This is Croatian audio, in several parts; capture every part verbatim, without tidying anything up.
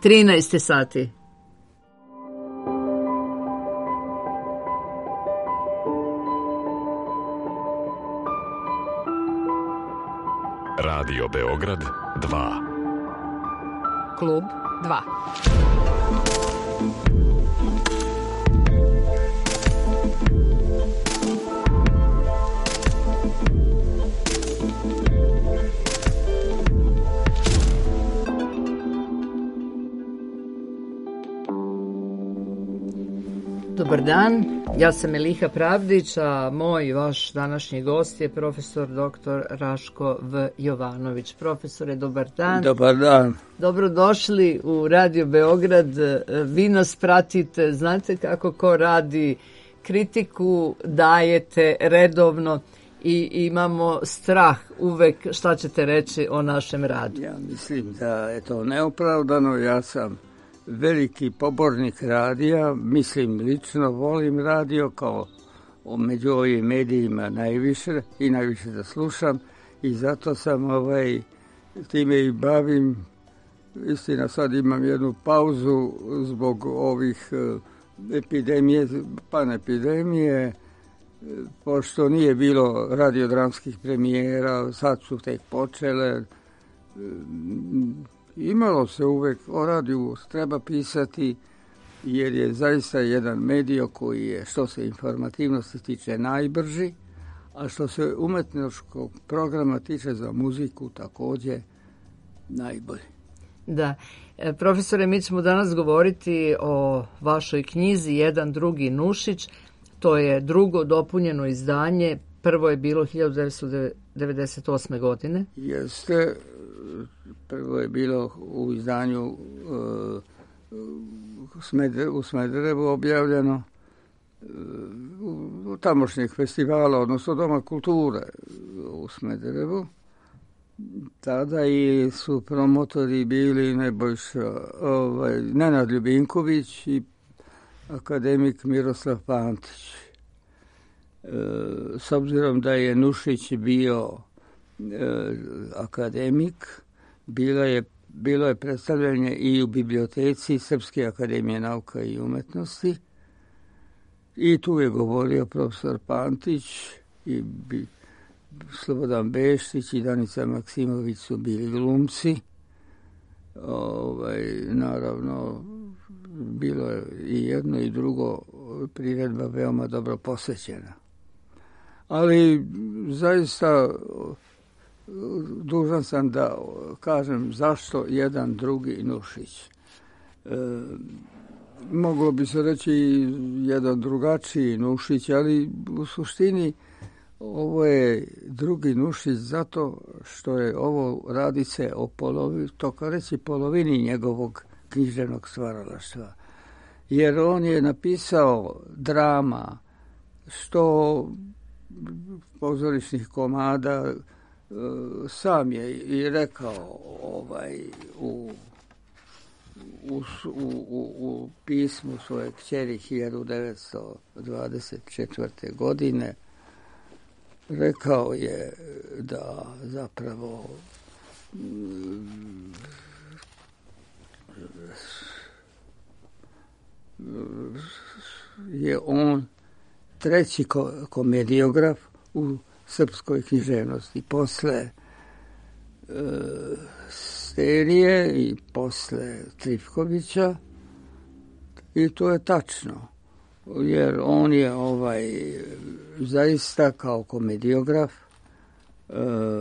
trinaest sati. Radio Beograd dva. Klub dva. Dobar dan, ja sam Eliha Pravdić, a moj vaš današnji gost je profesor doktor Raško V. Jovanović. Profesore, dobar dan. Dobar dan. Dobrodošli u Radio Beograd. Vi nas pratite, znate kako ko radi, kritiku dajete redovno i imamo strah uvek šta ćete reći o našem radu. Ja mislim da je to neopravdano, ja sam veliki pobornik radija, mislim lično volim radio kao među ovim medijima najviše i najviše da slušam i zato sam ovaj, time i bavim. Istina, sad imam jednu pauzu zbog ovih epidemije, panepidemije, pošto nije bilo radiodramskih premijera, sad su tek počele. Imalo se uvek o radiju treba pisati jer je zaista jedan medij koji je što se informativnosti tiče najbrži, a što se umetničkog programa tiče za muziku također najbolji. Da. E, profesore, mi ćemo danas govoriti o vašoj knjizi Jedan drugi Nušić. To je drugo dopunjeno izdanje. Prvo je bilo hiljadu devetsto devedeset osme. godine. Jeste. Prvo je bilo u izdanju uh, u Smederevu objavljeno uh, u tamošnjeg festivala, odnosno Doma kulture u Smederevu. Tada i su promotori bili Nebojša, ovaj, Nenad Ljubinković i akademik Miroslav Pantić. Uh, s obzirom da je Nušić bio uh, akademik, Bilo je, bilo je predstavljanje i u biblioteci Srpske akademije nauka i umetnosti i tu je govorio profesor Pantić i bi, Slobodan Beštić i Danica Maksimović su bili glumci. Ovaj, naravno, bilo je i jedno i drugo priredba veoma dobro posvećena. Ali zaista dužan sam da kažem zašto jedan drugi Nušić. E, moglo bi se reći jedan drugačiji Nušić, ali u suštini ovo je drugi Nušić zato što je ovo radi se o polovi, to kao reći polovini njegovog književnog stvaralaštva. Jer on je napisao drama, što pozorišnih komada, sam je i rekao ovaj, u, u, u, u pismu svoje kćeri hiljadu devetsto dvadeset četvrte. godine, rekao je da zapravo je on treći ko, komediograf u srpskoj književnosti, posle e, Sterije i posle Trifkovića, i to je tačno, jer on je ovaj zaista kao komediograf e,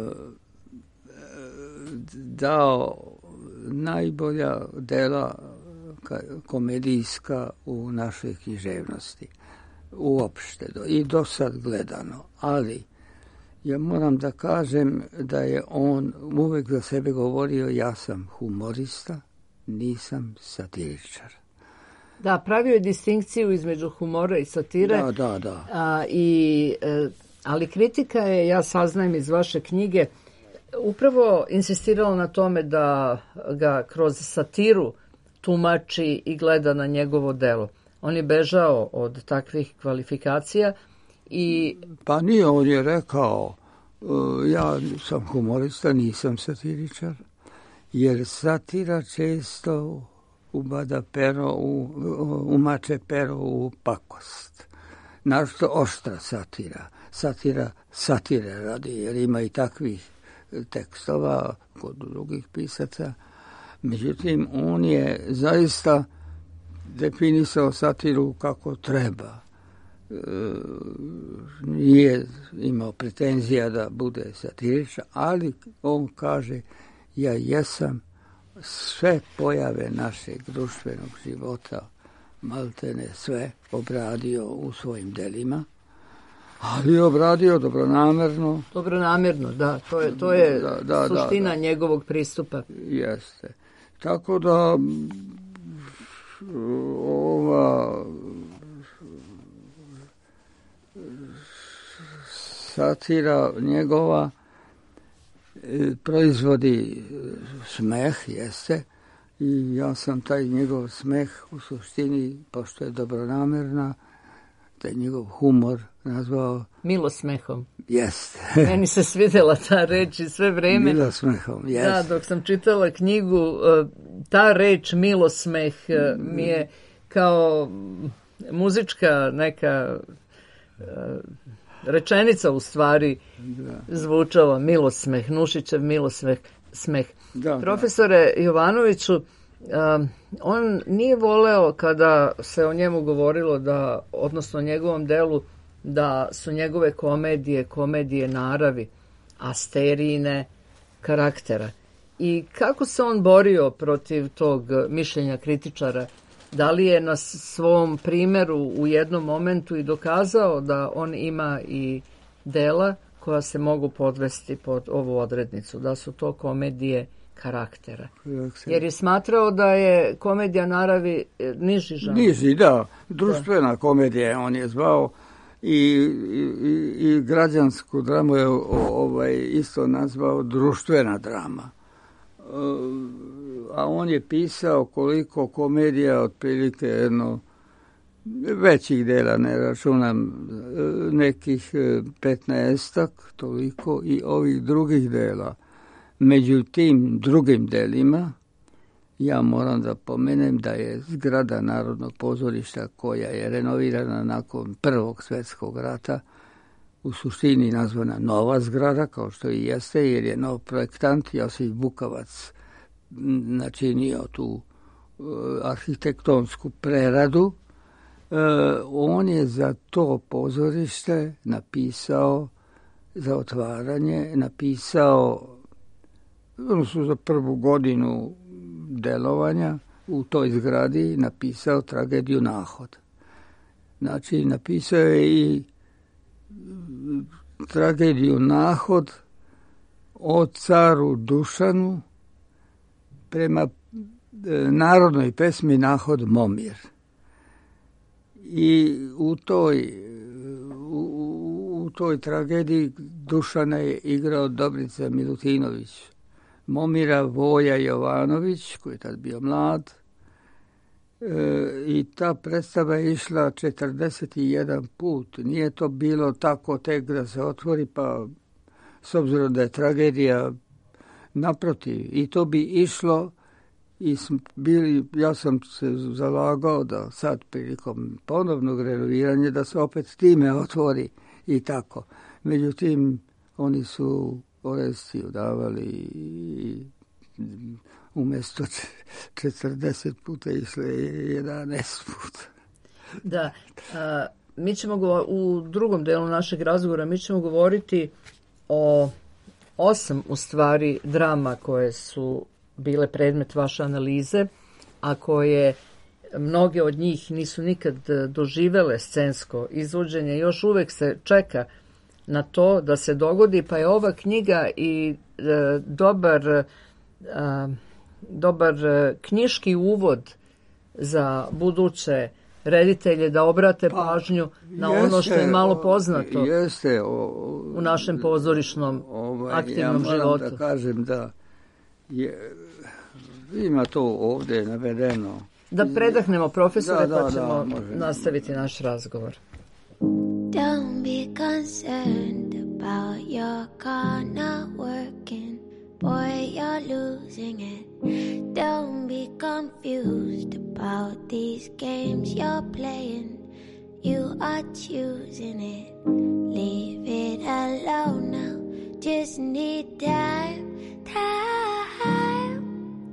dao najbolja dela komedijska u našoj književnosti uopšte i do sad gledano, ali ja moram da kažem da je on uvek za sebe govorio ja sam humorista, nisam satiričar. Da, pravio je distinkciju između humora i satire. Da, da, da. A, i, e, ali kritika je, ja saznajem iz vaše knjige, upravo insistirala na tome da ga kroz satiru tumači i gleda na njegovo delo. On je bežao od takvih kvalifikacija i... Pa nije, on je rekao, ja sam humorista, nisam satiričar, jer satira često ubada pero u, umače pero u pakost. Našto oštra satira. Satira satire radi, jer ima i takvih tekstova kod drugih pisaca. Međutim, on je zaista definisao satiru kako treba. E, nije imao pretenzija da bude satiričan, ali on kaže, ja jesam sve pojave našeg društvenog života, maltene sve, obradio u svojim delima, ali obradio dobronamerno. Dobronamerno, da, to je, to je da, da, suština da, da. njegovog pristupa. Jeste. Tako da ova satira njegova proizvodi smeh, jeste, i ja sam taj njegov smeh u suštini, pošto je dobronamerna, taj njegov humor nazvao milosmehom. Jeste. Meni se svidjela ta reč i sve vreme. Milosmehom, jeste. Da, dok sam čitala knjigu, ta reč milosmeh mi je kao muzička neka rečenica u stvari da. Zvučala, milosmeh, Nušićev milosmeh. Smeh. Da, Profesore da. Jovanoviću, um, on nije voleo kada se o njemu govorilo da, odnosno o njegovom delu, da su njegove komedije, komedije naravi, asterijine karaktera. I kako se on borio protiv tog mišljenja kritičara? Da li je na svom primjeru u jednom momentu i dokazao da on ima i dela koja se mogu podvesti pod ovu odrednicu, da su to komedije karaktera? Jer je smatrao da je komedija naravi niži žanr. Niži, da. Društvena da. komedija on je zvao i, i, i građansku dramu je ovaj, isto nazvao društvena drama. A on je pisao koliko komedija, otprilike jedno većih dela, ne računam, nekih petnaestak, toliko, i ovih drugih dela. Među tim drugim delima, ja moram da pomenem da je zgrada Narodnog pozorišta, koja je renovirana nakon Prvog svjetskog rata, u suštini nazvana nova zgrada, kao što i jeste, jer je nov projektant Josip Bukavac načinio tu uh, arhitektonsku preradu. Uh, on je za to pozorište napisao, za otvaranje, napisao, odnosno za prvu godinu delovanja u toj zgradi, napisao tragediju Nahod. Znači, napisao je i tragediju Nahod o caru Dušanu prema narodnoj pesmi Nahod Momir. I u toj, u, u toj tragediji Dušana je igrao Dobrica Milutinović. Momira Voja Jovanović, koji je tad bio mlad. E, I ta predstava je išla četrdeset jedan put. Nije to bilo tako tek da se otvori, pa s obzirom da je tragedija, naprotiv. I to bi išlo i bili, ja sam se zalagao da sad prilikom ponovnog renoviranja da se opet time otvori i tako. Međutim, oni su Orestiju davali i umjesto četrdeset puta išle jedanaest puta. Da, a, mi ćemo go, u drugom delu našeg razgovora mi ćemo govoriti o osam u stvari drama koje su bile predmet vaše analize, a koje mnoge od njih nisu nikad doživele scensko izvođenje. Još uvek se čeka na to da se dogodi, pa je ova knjiga i e, dobar, e, dobar knjiški uvod za buduće reditelje da obrate pa, pažnju na jeste, ono što je malo poznato jeste, o, u našem pozorišnom ovaj, aktivnom ja životu. Da kažem da je, ima to ovdje navedeno. Da predahnemo, profesore, da, da, pa ćemo da, nastaviti naš razgovor. Don't be concerned about your car not working. boy, you're losing it. Don't be confused about these games you're playing. You are choosing it. Leave it alone now. Just need time, time.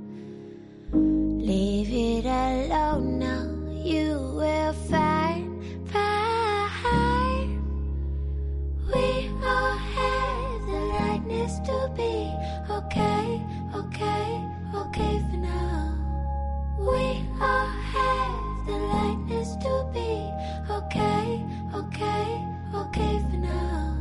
Leave it alone now. You will find, find. We all have the lightness to be okay, okay, okay for now. We all have the lightness to be okay, okay, okay for now.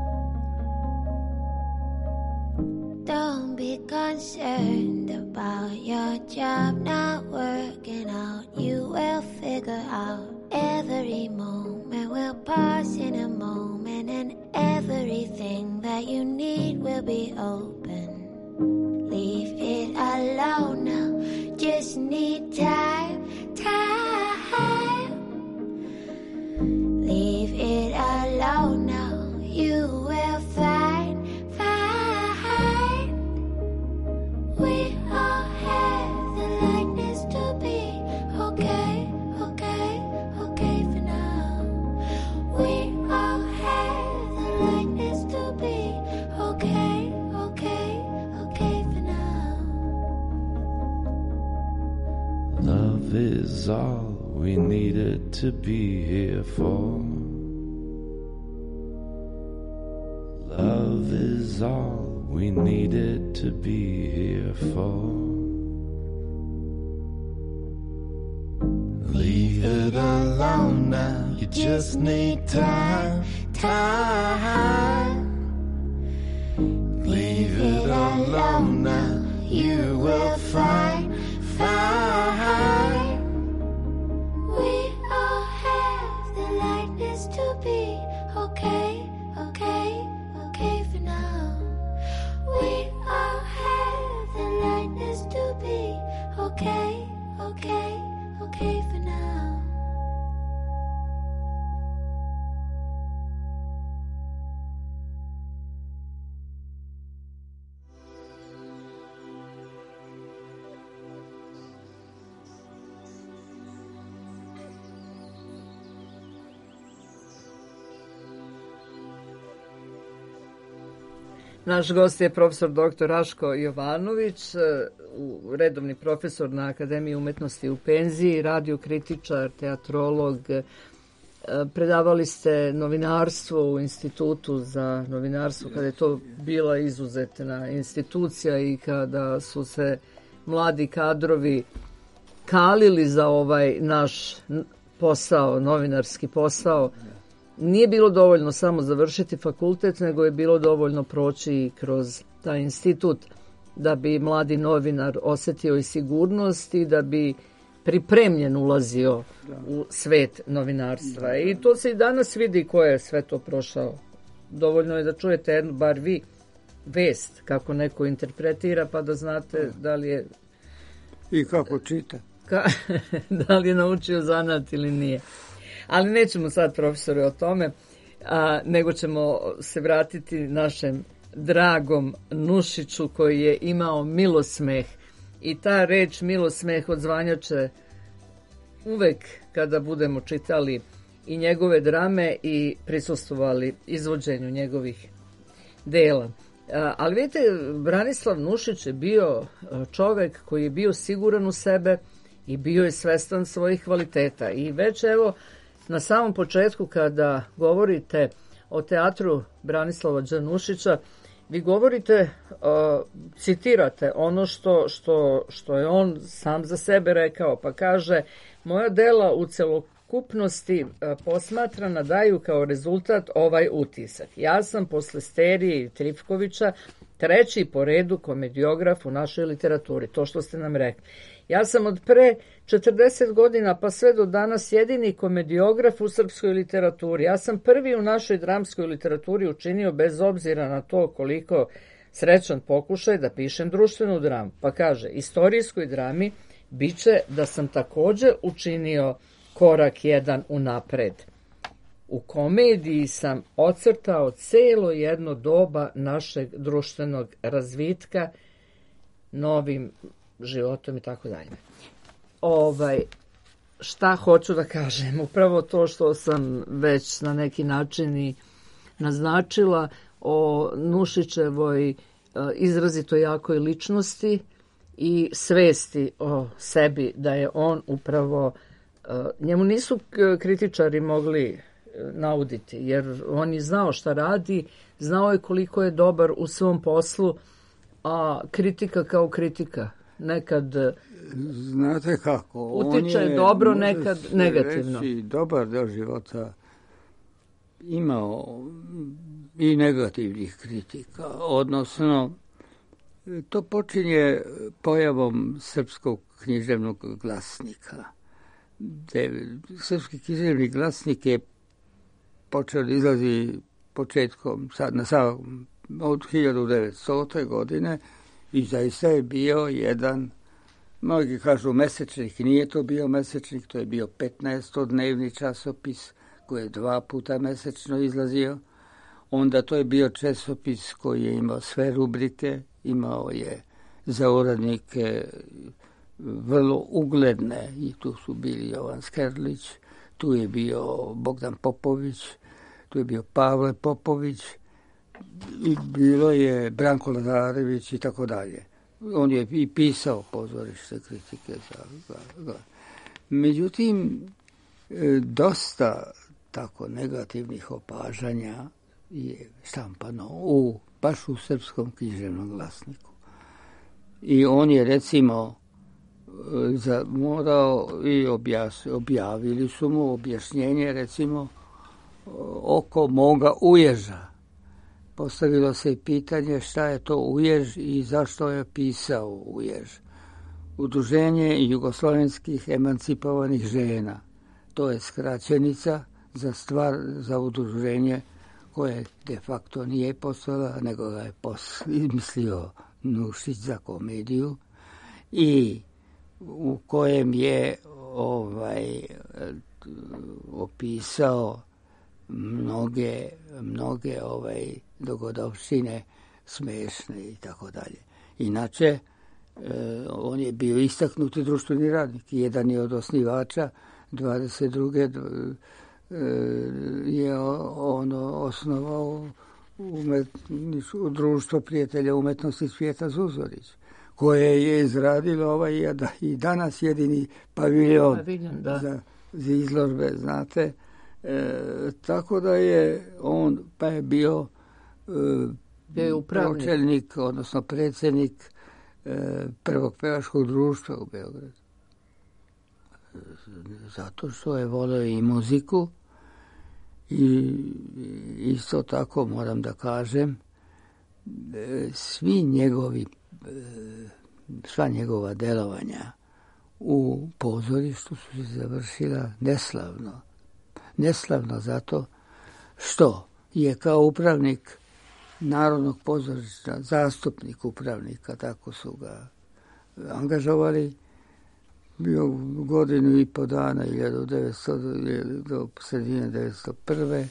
Don't be concerned about your job not working out. You will figure out every moment will pass in a moment, and everything that you need will be open. Leave it alone now. Just need time, time. Leave it alone now. You will find, find. We all have the lightness to be okay, okay, okay for now. We all have the lightness to be okay, okay, okay for now. Love is all we needed to be here for. Love is all we needed to be here for. Leave it alone now. You just need time, time. Leave it alone now. You will find, find. We all have the lightness to be okay, okay, okay for now. We all have the lightness to be okay, okay, okay for now. Naš gost je profesor doktor Raško Jovanović, redovni profesor na Akademiji umetnosti u penziji, radiokritičar, teatrolog. Predavali ste novinarstvo u Institutu za novinarstvo kada je to bila izuzetna institucija i kada su se mladi kadrovi kalili za ovaj naš posao, novinarski posao. Nije bilo dovoljno samo završiti fakultet, nego je bilo dovoljno proći kroz taj institut da bi mladi novinar osjetio i sigurnost i da bi pripremljen ulazio u svet novinarstva. I to se i danas vidi ko je sve to prošao. Dovoljno je da čujete jednu, bar vi, vest kako neko interpretira, pa da znate da li je... I kako čita. Ka, da li je naučio zanat ili nije. Ali nećemo sad, profesore, o tome, a, nego ćemo se vratiti našem dragom Nušiću koji je imao milosmeh. I ta reč milosmeh odzvanjaće uvek kada budemo čitali i njegove drame i prisustvovali izvođenju njegovih dela. A, ali vidite, Branislav Nušić je bio čovek koji je bio siguran u sebe i bio je svestan svojih kvaliteta. I već evo, na samom početku kada govorite o teatru Branislava Đ. Nušića, vi govorite, uh, citirate ono što, što, što je on sam za sebe rekao, pa kaže: moja dela u celokupnosti uh, posmatrana daju kao rezultat ovaj utisak. Ja sam posle Sterije i Trifkovića treći po redu komediograf u našoj literaturi, to što ste nam rekli. Ja sam od pre četrdeset godina pa sve do danas jedini komediograf u srpskoj literaturi. Ja sam prvi u našoj dramskoj literaturi učinio, bez obzira na to koliko srećan pokušaj, da pišem društvenu dramu. Pa kaže, istorijskoj drami biće da sam takođe učinio korak jedan unapred. U komediji sam ocrtao celo jedno doba našeg društvenog razvitka, novim životom i tako dalje. Ovaj, šta hoću da kažem? Upravo to što sam već na neki način i naznačila o Nušićevoj izrazito jakoj ličnosti i svesti o sebi, da je on upravo, njemu nisu kritičari mogli nauditi, jer on je znao šta radi, znao je koliko je dobar u svom poslu, a kritika kao kritika nekad znate kako, utiče on je, dobro, nekad negativno. Reći, dobar deo života imao i negativnih kritika, odnosno to počinje pojavom Srpskog književnog glasnika. De, Srpski književni glasnik je počeo da izlazi početkom, sad, na samom, od hiljadu devetstote. godine i zaista je bio jedan, mnogi kažu mesečnik, nije to bio mesečnik, to je bio petnaestodnevni časopis koji je dva puta mesečno izlazio. Onda to je bio časopis koji je imao sve rubrike, imao je za urednike vrlo ugledne, i tu su bili Jovan Skerlić, tu je bio Bogdan Popović, tu je bio Pavle Popović, i bilo je Branko Lazarević i tako dalje. On je i pisao pozorište kritike. Za, za, za. Međutim, dosta tako negativnih opažanja je štampano u, baš u Srpskom književnom glasniku. I on je, recimo, za, morao i objas, objavili su mu objašnjenje, recimo, oko moga uježa. Postavilo se i pitanje šta je to ujež i zašto je pisao ujež. Udruženje jugoslovenskih emancipovanih žena. To je skraćenica za stvar, za udruženje koje de facto nije postojala, nego ga je izmislio Nušić za komediju i u kojem je ovaj opisao mnoge, mnoge ovaj dogodovštine smešne i tako dalje. Inače, e, on je bio istaknuti društveni radnik. Jedan je od osnivača, dvadeset druge E, je on osnovao umetničko društvo prijatelja umetnosti Cvijeta Zuzorić, koje je izradilo ovaj i danas jedini paviljon, paviljon da. Za, za izložbe, znate. E, tako da je on, pa je bio, e, bio pročelnik, odnosno predsjednik e, prvog pevačkog društva u Beogradu. Zato što je volio i muziku i isto tako moram da kažem, svi njegovi, sva njegova delovanja u pozorištu su se završila neslavno. Neslavno zato što je kao upravnik Narodnog pozorišta, zastupnik upravnika, tako su ga angažovali, bio godinu i po dana, hiljadu devetsto do sredine devetsto prve.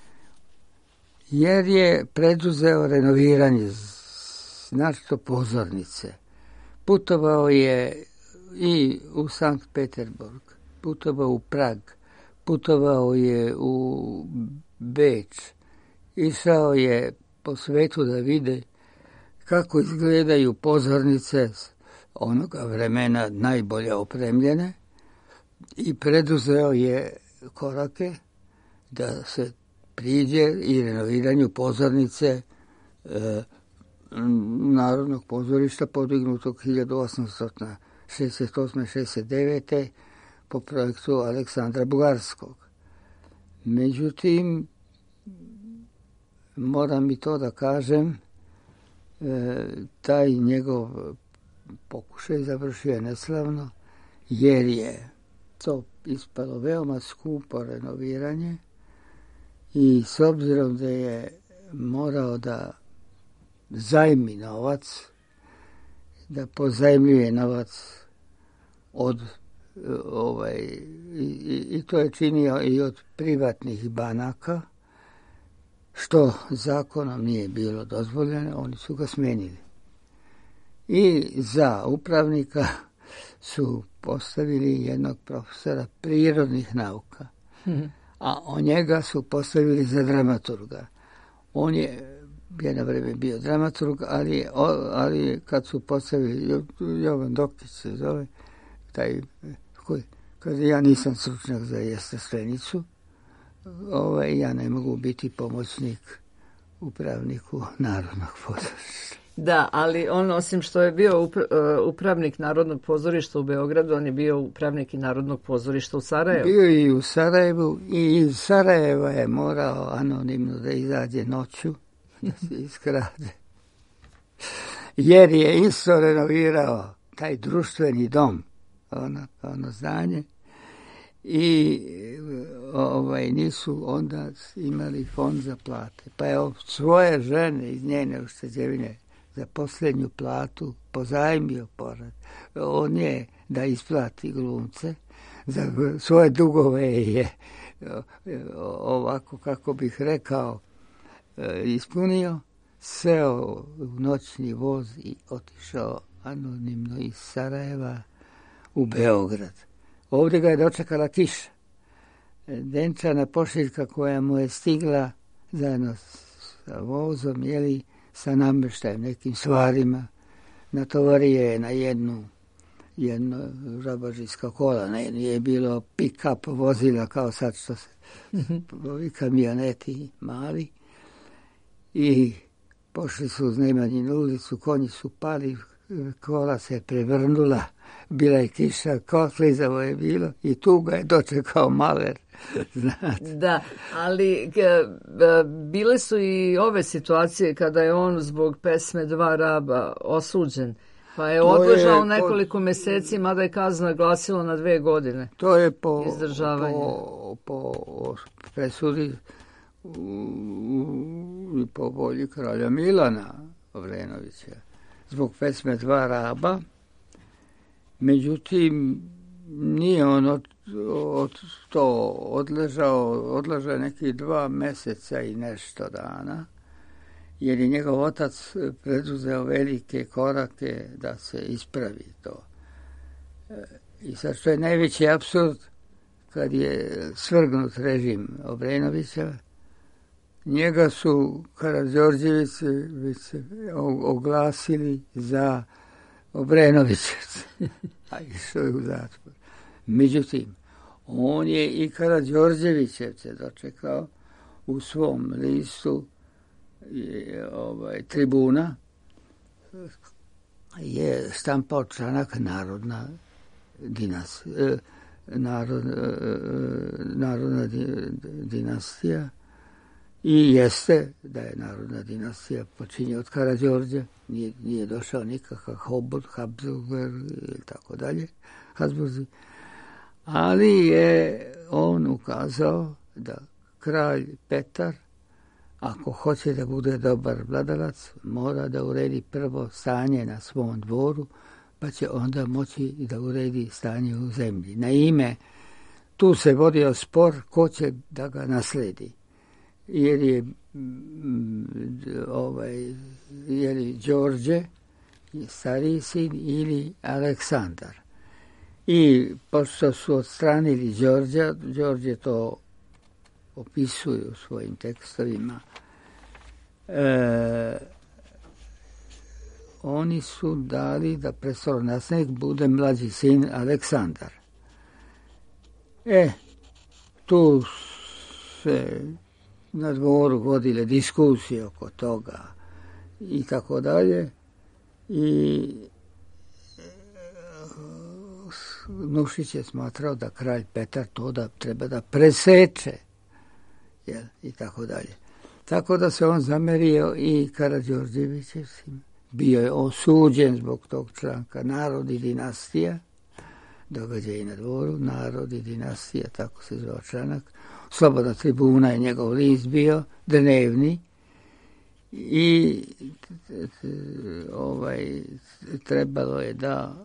jer je preduzeo renoviranje značito pozornice. Putovao je i u Sankt Peterburg, putovao u Prag, putovao je u Beč, išao je po svetu da vide kako izgledaju pozornice onoga vremena najbolje opremljene i preduzeo je korake da se priđe i renoviranju pozornice e, Narodnog pozorišta podignutog hiljadu osamsto šezdeset osme šezdeset devete po projektu Aleksandra Bugarskog. Međutim, moram i to da kažem, e, taj njegov pokušaj završio je neslavno, jer je to ispalo veoma skupo renoviranje i s obzirom da je morao da zajmi novac, da pozajmljuje novac od ovaj, i, i to je činio i od privatnih banaka, što zakonom nije bilo dozvoljeno, oni su ga smenili. I za upravnika su postavili jednog profesora prirodnih nauka, a on njega su postavili za dramaturga. On je jedno vreme bio dramaturg, ali, ali kad su postavili, Jovan Dokić se zove, taj koji, kaže, ja nisam stručnjak za jestestvenicu, ovaj, ja ne mogu biti pomoćnik upravniku Narodnog pozorišta. Da, ali on, osim što je bio upravnik Narodnog pozorišta u Beogradu, on je bio upravnik i Narodnog pozorišta u Sarajevu. Bio i u Sarajevu i iz Sarajeva je morao anonimno da izađe noću, da se iskrade. Jer je isto renovirao taj društveni dom, ono, ono zdanje, i ovaj, nisu onda imali fond za plate. Pa je svoje žene iz njene ušteđevine za posljednju platu pozajmio porad. On je da isplati glumce, za svoje dugove je ovako, kako bih rekao, ispunio, seo u noćni voz i otišao anonimno iz Sarajeva u Beograd. Ovdje ga je dočekala kiša. Denčana pošiljka koja mu je stigla zajedno sa vozom, jeli, sa namještajem, nekim stvarima, natovario je na jednu jedno žabažijsko kola, na jednu je bilo pick-up vozila kao sad što se ovi kamioneti mali, i pošli su uz Nemanjinu ulicu, konji su pali, kola se prevrnula, bila je kiša, kotlizavo je bilo i tu ga je dočekao maler. Znate. Da, ali bile su i ove situacije kada je on zbog pesme Dva raba osuđen, pa je odležao nekoliko pod... mjeseci, mada je kazna glasila na dve godine. To je po, po, po presudi i po volji kralja Milana Obrenovića zbog pesme Dva raba. Međutim, nije on od, od to odležao, odležao nekih dva mjeseca i nešto dana, jer je njegov otac preduzeo velike korake da se ispravi to. I sad što je najveći apsurd, kad je svrgnut režim Obrenovića, njega su Karađorđevići oglasili za Obrenovićevca, a išao je u zatvor. Međutim, on je i Karađorđevićevce dočekao u svom listu je, ovaj, Tribuna, je štampao članak Narodna dinastija, narod, narodna dinastija, i jeste da je narodna dinastija počinje od Karađorđa, nije, nije došao nikakav Hobot, Habsburg ili tako dalje, Habsburzi, ali je on ukazao da kralj Petar, ako hoće da bude dobar vladalac, mora da uredi prvo stanje na svom dvoru, pa će onda moći da uredi stanje u zemlji. Naime, tu se vodio spor ko će da ga nasledi, jer je ovaj, jer je Đorđe stariji sin ili Aleksandar. I pošto su odstranili Đorđa, Đorđe to opisuje u svojim tekstovima, e, oni su dali da prestolonaslednik bude mlađi sin Aleksandar. E, tu se na dvoru vodile diskusije oko toga i tako dalje, i Nušić je smatrao da kralj Petar to da treba da preseče, jel, i tako dalje. Tako da se on zamerio i Karađorđevićevcima. Bio je osuđen zbog tog članka Narod i dinastija, događaj na dvoru, Narod i dinastija, tako se zvao članak. Slobodna Tribuna je njegov list bio, dnevni, i ovaj, trebalo je da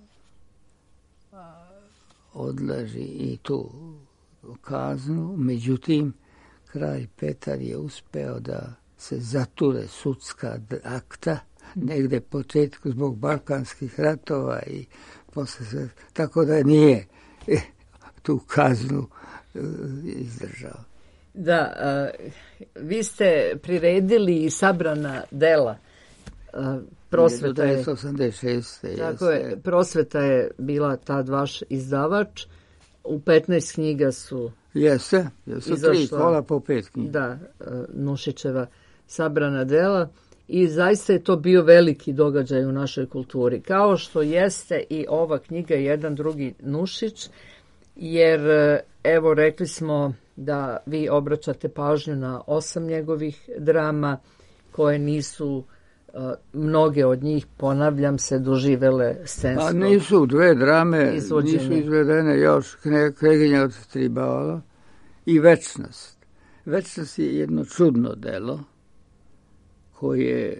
odlaži i tu kaznu. Međutim, kralj Petar je uspeo da se zature sudska akta, negde početku zbog balkanskih ratova i posle sve, tako da nije eh, tu kaznu eh, izdržao. Da, a, vi ste priredili i sabrana dela. A, prosveta je, devetnaest osamdeset šeste tako je, prosveta je bila tad vaš izdavač. U petnaest knjiga su jeste, jeste tri, kola po pet knjiga. Da, Nušićeva sabrana dela i zaista je to bio veliki događaj u našoj kulturi. Kao što jeste i ova knjiga Jedan drugi Nušić, jer evo rekli smo da vi obraćate pažnju na osam njegovih drama koje nisu mnoge od njih, ponavljam se, doživele scensko. Pa nisu dve drame, izvođenje. Nisu izvedene još Kneginja od Tribala i Večnost. Večnost je jedno čudno delo koje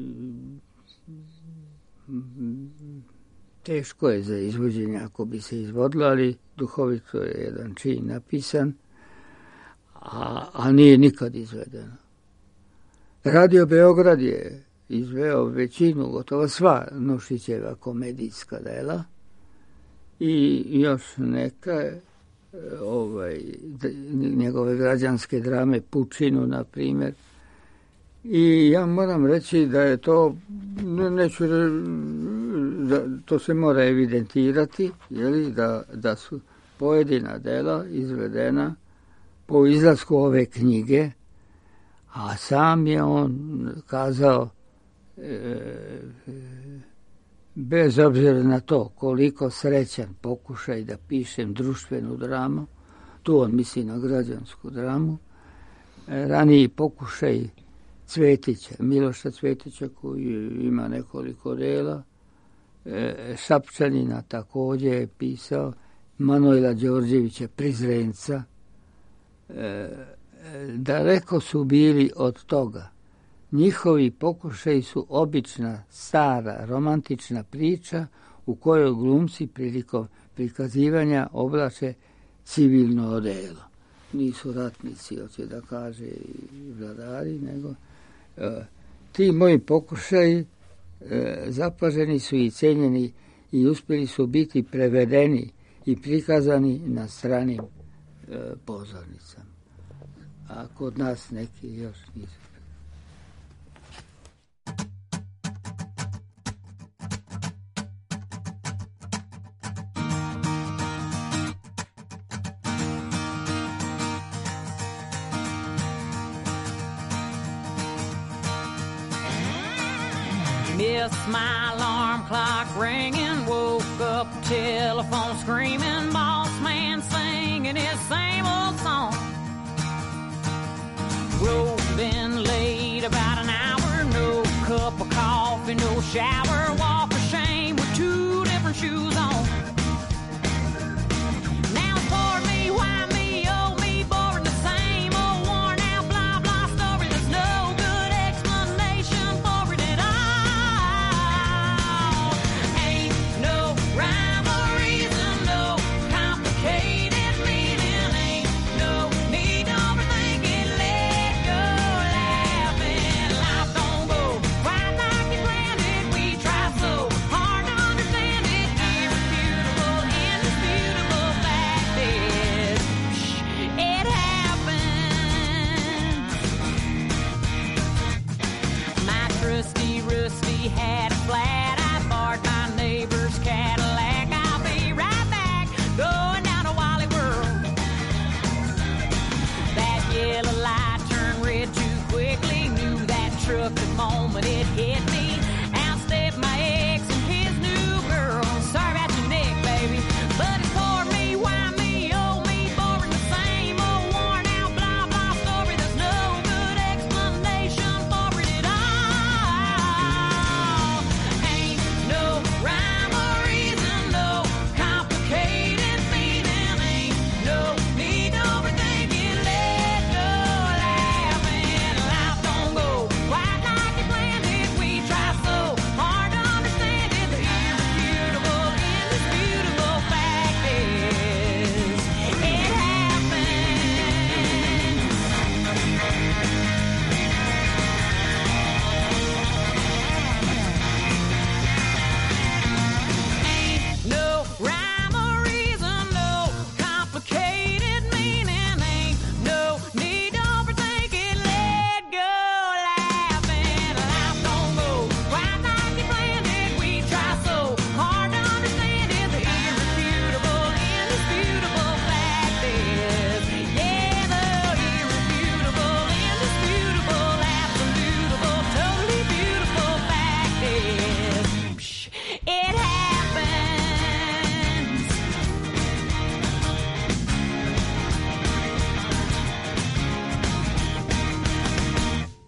teško je za izvođenje ako bi se izvodilo, ali duhovito je jedan čin napisan, a, a nije nikad izvedeno. Radio Beograd je izveo većinu, gotovo sva Nušićeva komedijska dela i još neka ovaj, njegove građanske drame, Pučinu, na primjer. I ja moram reći da je to, neću, da, to se mora evidentirati, jeli, da, da su pojedina dela izvedena po izlasku ove knjige, a sam je on kazao, E, bez obzira na to koliko srećan pokušaj da pišem društvenu dramu, tu on misli na građansku dramu, e, raniji pokušaj Cvetića, Miloša Cvetića koji ima nekoliko dela, e, Šapčanina također je pisao, Manojla Đorđevića Prizrenca, e, daleko su bili od toga. Njihovi pokušaji su obična, stara, romantična priča u kojoj glumci prilikom prikazivanja oblače civilno odelo. Nisu ratnici, hoće da kaže i vladari, nego e, ti moji pokušaji e, zapaženi su i cenjeni i uspjeli su biti prevedeni i prikazani na stranim e, pozornicama. A kod nas neki još nisu. Missed my alarm clock ringing, woke up, telephone screaming, boss man singing his same old song. Road been late about an hour, no cup of coffee, no shower, walk of shame with two different shoes on. Now it's for me, why me, oh me, boring the same old worn out blah blah story. There's no good explanation for it at all. Had a flat, I borrowed my neighbor's Cadillac. I'll be right back, going down to Wally World. That yellow light turned red too quickly, knew that truck the moment it hit me. Out stepped my ex and his new girl. Sorry about your neck, baby, but it's for me, why me, oh me, boring the same old worn out blah blah story. There's no good explanation for it at all. Rhyme or reason, no complicated meaning, ain't no need to overthink it, let go laughing. Life don't go quite like you planned it, we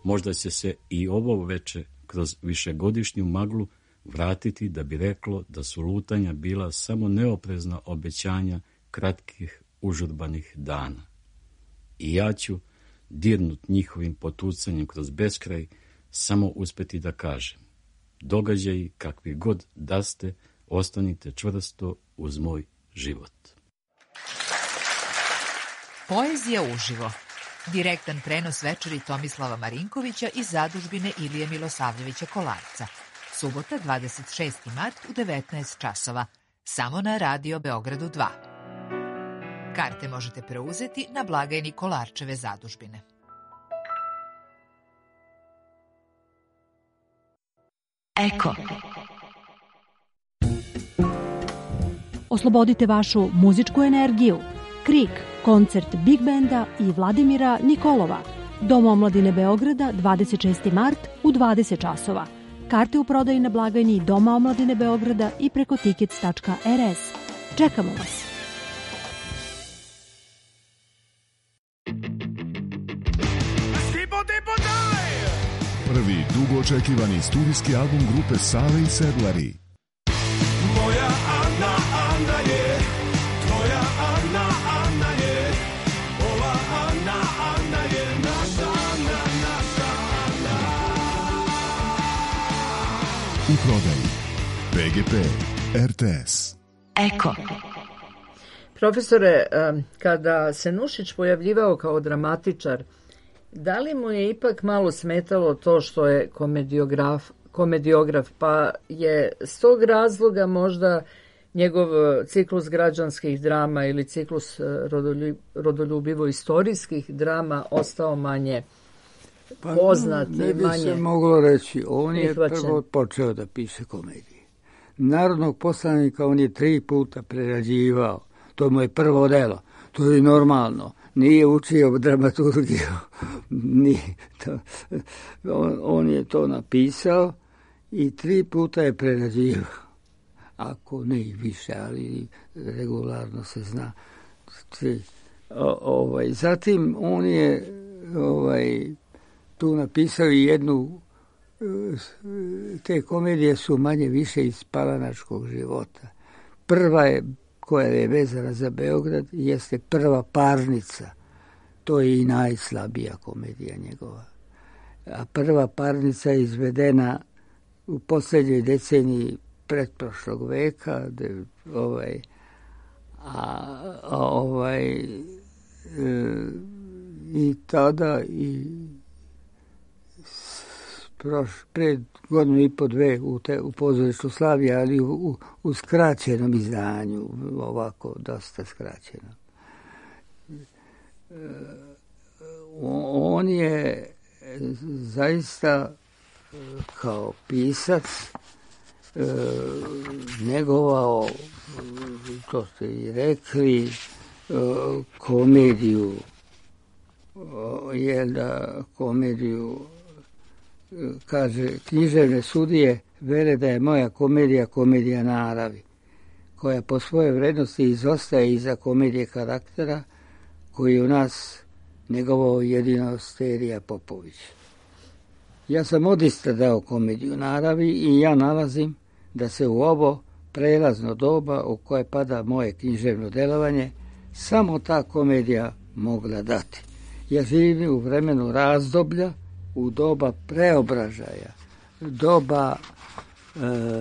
Možda će se i ovo veče kroz višegodišnju maglu vratiti da bi reklo da su lutanja bila samo neoprezna obećanja kratkih užurbanih dana. I ja ću, dirnut njihovim potucanjem kroz beskraj, samo uspeti da kažem: događaji kakvi god da ste, ostanite čvrsto uz moj život. Poezija uživo. Direktan prenos večeri Tomislava Marinkovića iz zadužbine Ilije Milosavljevića Kolarca. Subota, dvadeset šesti mart u devetnaest časova. Samo na Radio Beogradu dva. Karte možete preuzeti na blagajni Kolarčeve zadužbine. Eko. Oslobodite vašu muzičku energiju. Krik, koncert Big Benda i Vladimira Nikolova. Dom omladine Beograda, dvadeset šesti mart u dvadeset časova. Karte u prodaji na blagajni Doma omladine Beograda i preko tickets tačka er es. Čekamo vas! Prvi dugo očekivani studijski album grupe Sale i Sedlari. Moja Ana, Ana je, tvoja Ana, Ana je, ova Ana, Ana je naša Ana, naša Ana. U prodaji P G P, R T S. Eko. Profesore, kada se Nušić pojavljivao kao dramatičar, da li mu je ipak malo smetalo to što je komediograf, komediograf, pa je s tog razloga možda njegov ciklus građanskih drama ili ciklus rodoljubivo-istorijskih drama ostao manje poznat? Pa, ne bi manje se moglo reći. On je prihvaćen. prvo počeo da piše komedije. Narodnog poslanika on je tri puta prerađivao. To mu je prvo delo. To je normalno. Nije učio dramaturgiju. Nije to. On, on je to napisao i tri puta je prerađivao. Ako ne i više, ali regularno se zna. Tri. O, ovaj. Zatim on je ovaj, tu napisao i jednu, te komedije su manje više iz palanačkog života. Prva je, koja je vezana za Beograd, jeste Prva parnica. To je i najslabija komedija njegova. A Prva parnica je izvedena u posljednjoj deceniji pretprošlog veka, de, ovaj, a, a ovaj e, i tada i proš, pred godinu i po dve u, te, u pozorištu Slavija, ali u, u, u skraćenom izdanju, ovako dosta skraćeno. E, on je zaista kao pisac e, negovao, to ste i rekli, e, komediju, je da komediju, kaže, književne sudije vere da je moja komedija komedija naravi, koja po svojoj vrednosti izostaje iza komedije karaktera koji u nas negovao jedino Sterija Popović. Ja sam odista dao komediju naravi i ja nalazim da se u ovo prelazno doba u koje pada moje književno delovanje samo ta komedija mogla dati. Ja živim u vremenu razdoblja, u doba preobražaja, doba e,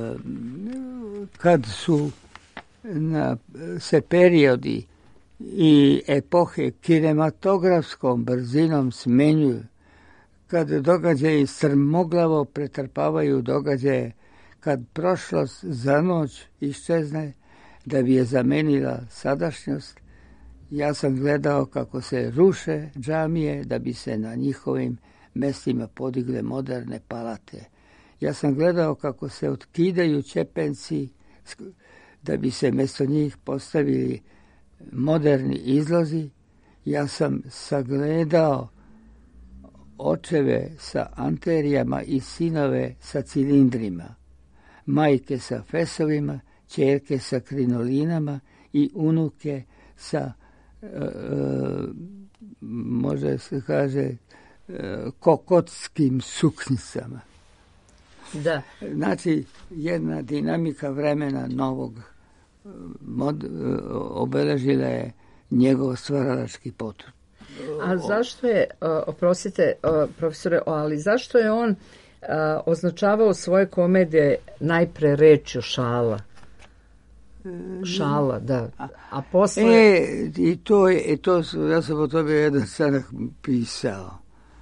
kad su na, se periodi i epohe kinematografskom brzinom smenjuju, kad događaji strmoglavo pretrpavaju događaje, kad prošlost za noć iščezne da bi je zamenila sadašnjost. Ja sam gledao kako se ruše džamije da bi se na njihovim mestima podigle moderne palate. Ja sam gledao kako se otkidaju čepenci da bi se mjesto njih postavili moderni izlozi. Ja sam sagledao očeve sa anterijama i sinove sa cilindrima, majke sa fesovima, ćerke sa krinolinama i unuke sa, e, može se kaže, kokotskim suknicama. Da. Znači, jedna dinamika vremena novog mod, obeležila je njegov stvaralački potreb. A zašto je, oprostite, profesore, ali zašto je on označavao svoje komedije najpre rečju šala? Šala, da. A posle... E, i to je, i to, ja sam o tome jedan članak pisao.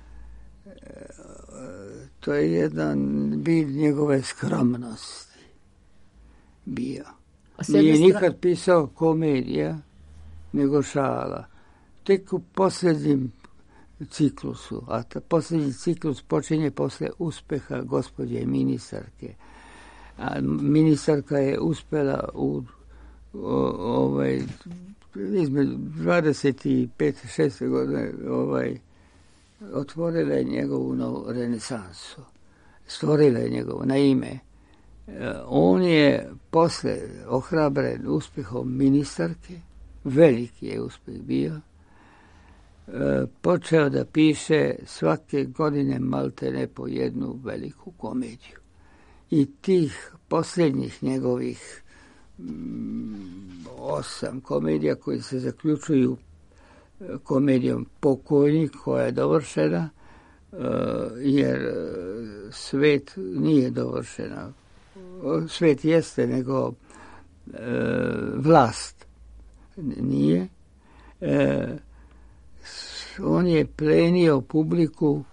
To je jedan vid njegove skromnosti bio. Nije stra... nikad pisao komedija, nego šala. Tek u posljednjem ciklusu, a ta posljednji ciklus počinje posle uspeha gospođe ministarke. A ministarka je uspela u o, ovaj, između dvadeset pet šest godine ovaj, otvorila je njegovu novu renesansu. Stvorila je njegovo na ime. On je posle ohrabren uspehom ministarke, veliki je uspeh bio, počeo da piše svake godine maltene po jednu veliku komediju. I tih posljednjih njegovih mm, osam komedija koji se zaključuju komedijom Pokojnik, koja je dovršena, jer svet nije dovršena. Svet jeste, nego vlast nije. On je plenio publiku,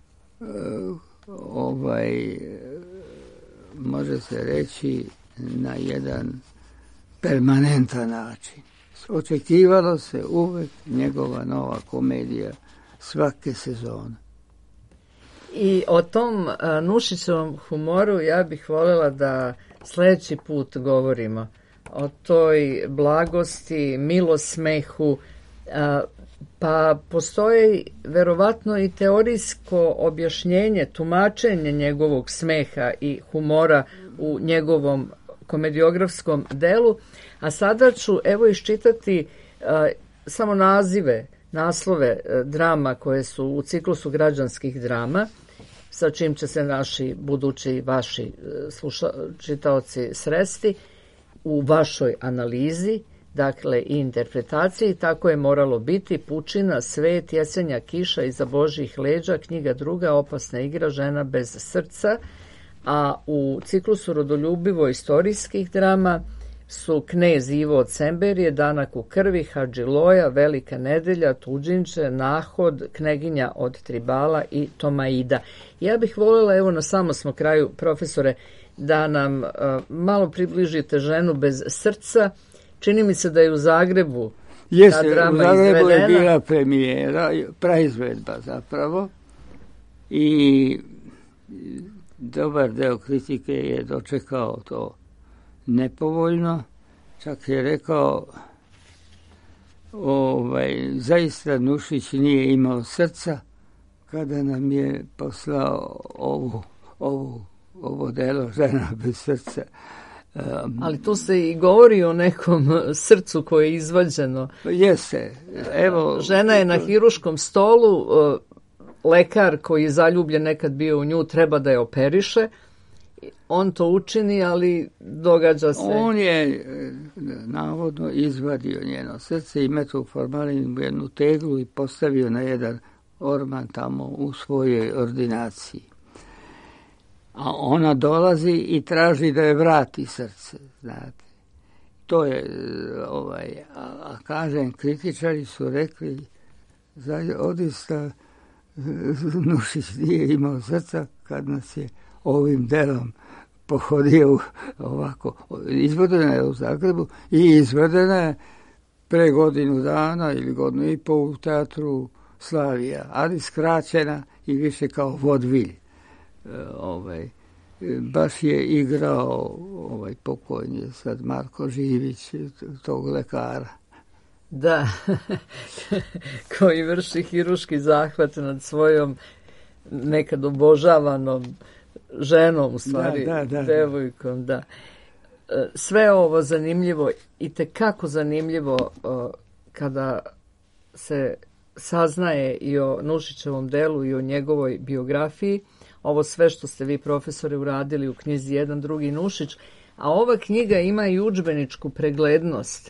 ovaj, može se reći, na jedan permanentan način. Očekivalo se uvek njegova nova komedija svake sezone. I o tom a, Nušićevom humoru ja bih voljela da sljedeći put govorimo. O toj blagosti, milosmehu, a, pa postoji verovatno i teorijsko objašnjenje, tumačenje njegovog smeha i humora u njegovom komediografskom delu, a sada ću evo iščitati uh, samo nazive, naslove uh, drama koje su u ciklusu građanskih drama, sa čim će se naši budući vaši uh, sluša, čitaoci sresti u vašoj analizi, dakle i interpretaciji. Tako je moralo biti: Pučina, Svet, Jesenja kiša, Iza Božjih leđa, knjiga druga, Opasna igra, Žena bez srca. A u ciklusu rodoljubivo istorijskih drama su Knez Ivo od Semberije, Danak u krvi, Hadži Loja, Velika nedelja, Tuđinče, Nahod, Kneginja od Tribala i Tomaida. Ja bih voljela, evo na samo smo kraju, profesore, da nam uh, malo približite Ženu bez srca. Čini mi se da je u Zagrebu Jeste, ta drama u Zagrebu izvedena. Je bila premijera, praizvedba zapravo, i dobar deo kritike je dočekao to nepovoljno. Čak je rekao, ovaj, zaista Nušić nije imao srca kada nam je poslao ovu, ovu, ovo delo Žena bez srca. Um, Ali tu se i govori o nekom srcu koje je izvađeno. Jeste. Evo, žena je na hiruškom stolu, lekar koji je zaljubljen nekad bio u nju treba da je operiše. On to učini, ali događa se... On je navodno izvadio njeno srce i metao formalin u jednu teglu i postavio na jedan orman tamo u svojoj ordinaciji. A ona dolazi i traži da je vrati srce, znate. To je, ovaj, a, a kažem, kritičari su rekli, odista Nušić nije imao srca kad nas je ovim delom pohodio ovako. Izvedena je u Zagrebu i izvedena je pre godinu dana ili godinu i pol u teatru Slavija, ali skraćena i više kao vodvilj. Ovaj, baš je igrao ovaj pokojni sad Marko Živić, tog lekara. Da, koji vrši hiruški zahvat nad svojom nekad obožavanom ženom, u stvari, da, da, da, devojkom, da. Sve ovo zanimljivo i tekako zanimljivo kada se saznaje i o Nušićevom delu i o njegovoj biografiji. Ovo sve što ste vi, profesore, uradili u knjizi Jedan drugi Nušić, a ova knjiga ima i udžbeničku preglednost.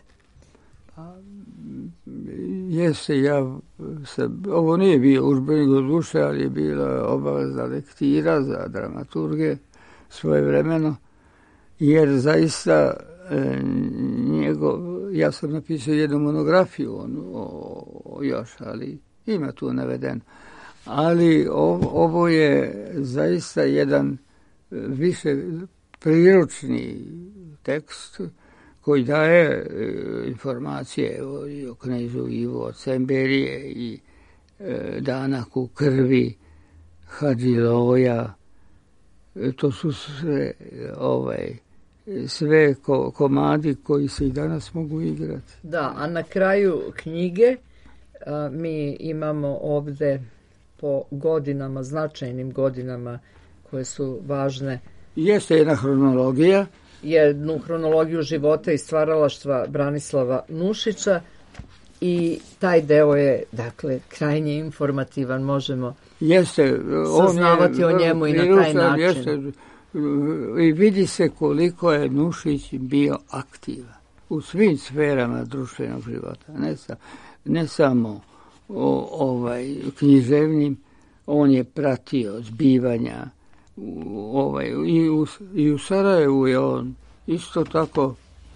Jeste, ja sam, ovo nije bio udžbenik do duše, ali je bila obavezna lektira za dramaturge svojevremeno, jer zaista e, njegov, ja sam napisao jednu monografiju on, o, o još, ali ima tu navedeno. Ali ovo, ovo je zaista jedan više priručni tekst koji daje e, informacije o, i o knezu Ivu od Semberije i e, Danak u krvi, Hadži Loja. E, to su sve, ovaj, sve ko, komadi koji se i danas mogu igrati. Da, a na kraju knjige a, mi imamo ovde po godinama, značajnim godinama koje su važne. Jeste jedna hronologija. Jednu hronologiju života i stvaralaštva Branislava Nušića i taj deo je, dakle, krajnje informativan, možemo jeste, saznavati on je, o njemu i na taj način. Jeste, i vidi se koliko je Nušić bio aktivan u svim sferama društvenog života, ne, sa, ne samo o, ovaj, književnim, on je pratio zbivanja. U, ovaj, i, u, i u Sarajevu je on isto tako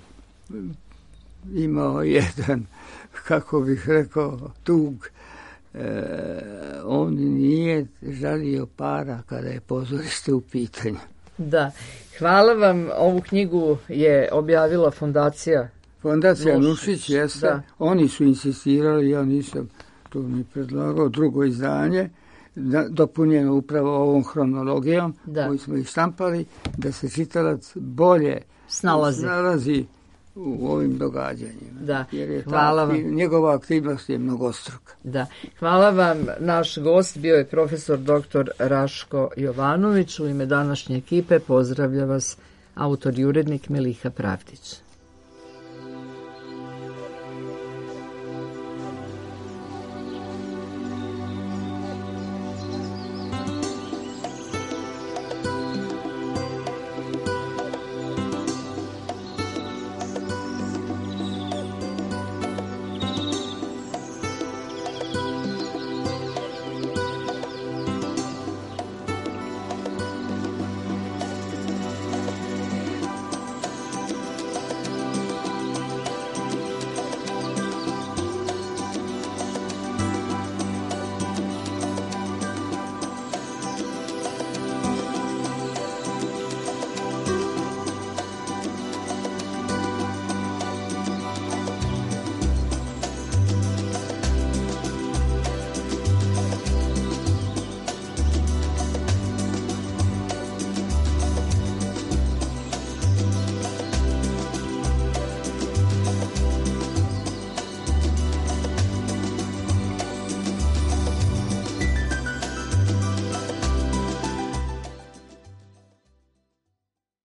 imao jedan, kako bih rekao, tug. E, on nije žalio para kada je pozorište u pitanju. Da, hvala vam. Ovu knjigu je objavila fondacija Fondacija Nušić, Nušić, jeste. Da. Oni su insistirali, ja nisam to ni predlagao, drugo izdanje, dopunjeno upravo ovom hronologijom da. Koju smo i štampali, da se čitalac bolje snalazi, snalazi u ovim događanjima. Da. Jer je hvala ta, vam. Njegova aktivnost je mnogostruka. Da. Hvala vam. Naš gost bio je profesor doktor Raško Jovanović. U ime današnje ekipe pozdravlja vas autor i urednik Meliha Pravdić.